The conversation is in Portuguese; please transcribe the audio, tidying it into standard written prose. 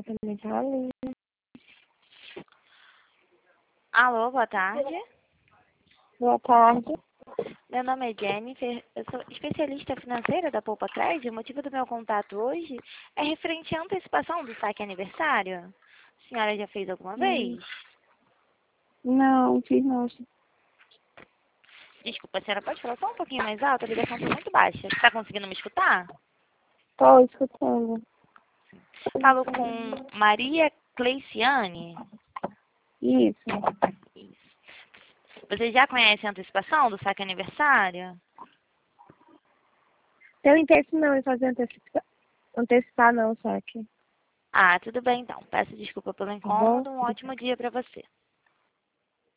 Natália. Alô, boa tarde. Boa tarde. Meu nome é Jennifer, eu sou especialista financeira da Poupa Crédito. O motivo do meu contato hoje é referente à antecipação do saque aniversário. A senhora já fez alguma vez? Não, fiz não. Desculpa, a senhora pode falar só um pouquinho mais alto? A ligação está muito baixa. Está conseguindo me escutar? Estou escutando. Falo com Maria Cleiciane. Isso. Você já conhece a antecipação do saque aniversário? Tenho interesse não em fazer antecipar não, saque. Ah, tudo bem então. Peço desculpa pelo Tá bom? incômodo. Um ótimo dia para você.